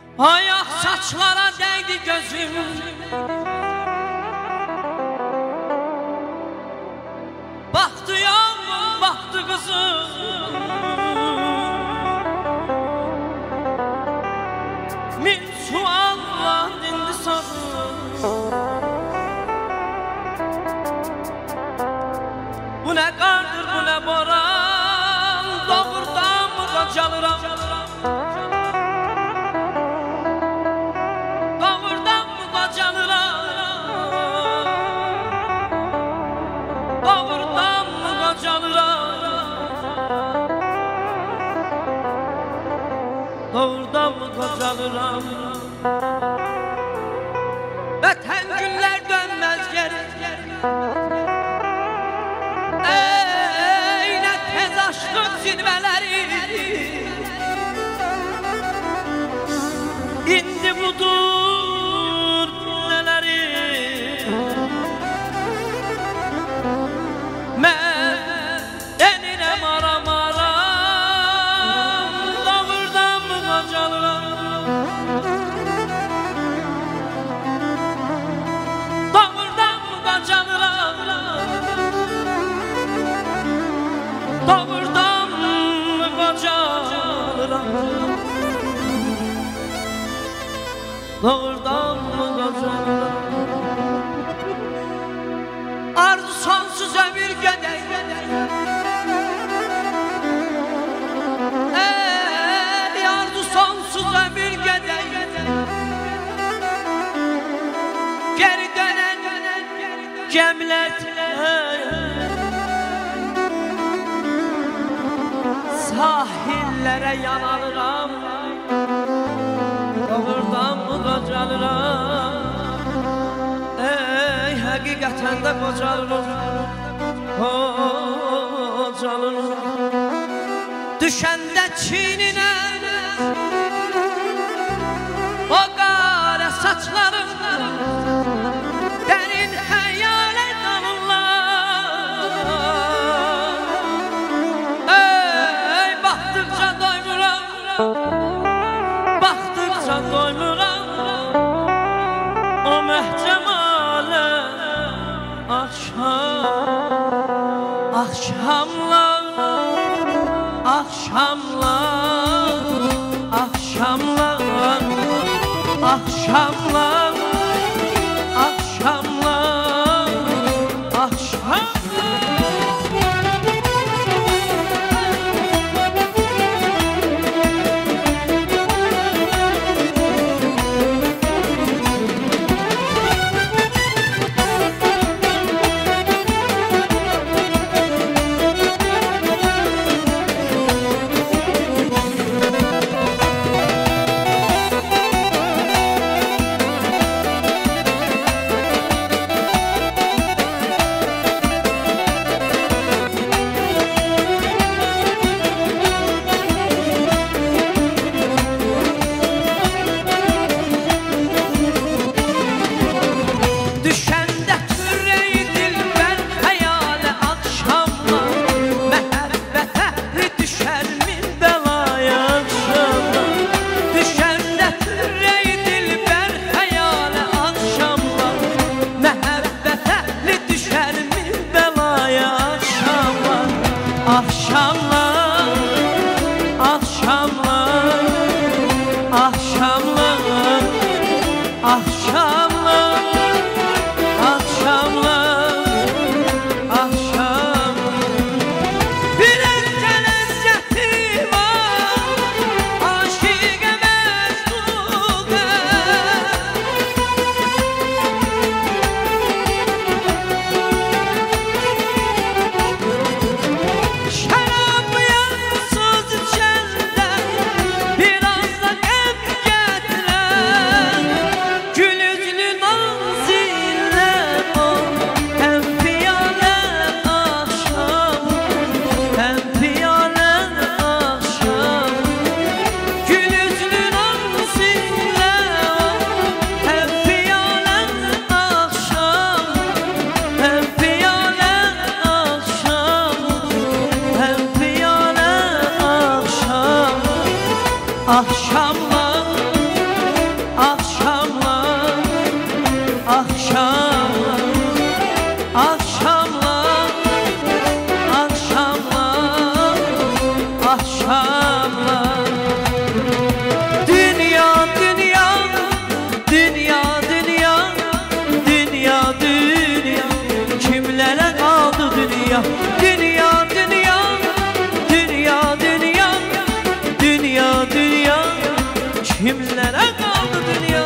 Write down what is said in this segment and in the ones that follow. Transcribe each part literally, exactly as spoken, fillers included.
Ayak saçlara değdi gözüm, baktı yavrum baktı kızım, min sualla dindi sabır. Bu ne kardır bu ne boran, doğurdan mı kocalıram, doğurdan mı kocalıram, doğurdan mı kocalıram, doğurdan mı kocalıram. Öten günler dönmez geri, ey ne tez aşkın zirveleri, indi budur neleri. Ben enine maram aram, doğurdan mı kocalıram, doğurdan mı kocalıram, doğurdan mı kocalıram, doğurdan mı kocalıram. Arzu sonsuz ömür göder, ey arzu sonsuz ömür göder, geri dönen cemlet, sahillere yanalırım, doğurdan mı kocalıram, ey hakikaten de kocalırım, kocalırım. Düşende çiğnine o kara saçlarım, derin hayalet dalınlar, ey baktıkça doymuram, baktıkça doymuram o mehcemale. Akşam, akşamlar, akşamlar, akşamlar, akşamlar, akşamlar, akşamlar. Akşamlar, akşamlar, akşamlar, akşamlar, akşamlar, akşam. Bir ence lezzeti var, aşık-ı mezduga. Biraz da gem getiren, gül yüzlü kimlere kaldı dünya?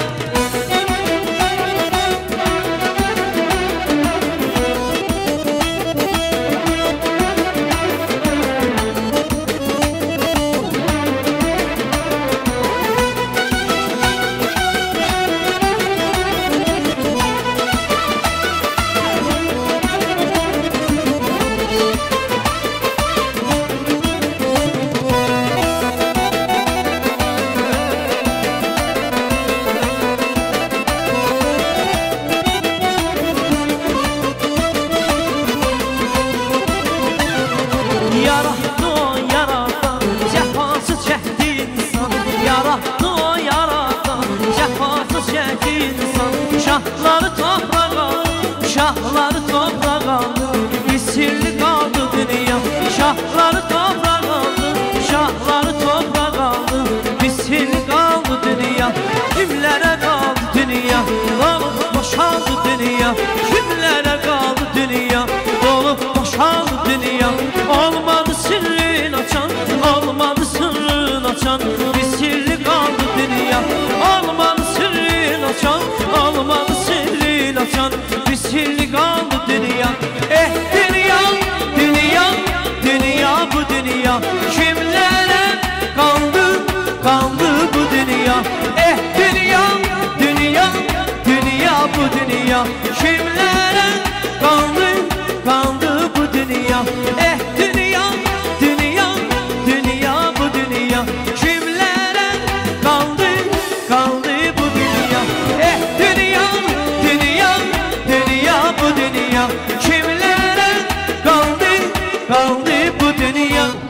Yarattı o yaratan, cefasız çekti insan. Yarattı o yaratan, cefasız çekti insan. Şahları toprağa aldı, şahları toprağa aldı. Misirli kaldı dünya. Şahları toprağa aldı, şahları toprağa aldı. Misirli kaldı dünya. Kimlere kaldı dünya? Dolup boşaldı dünya. Kimlere kaldı dünya? Dolup boşaldı dünya. Olmadı sırrın açan, olmadı sırrın açan. Bir sirli kaldı dünya. Olmadı sırrın açan, olmadı sırrın açan.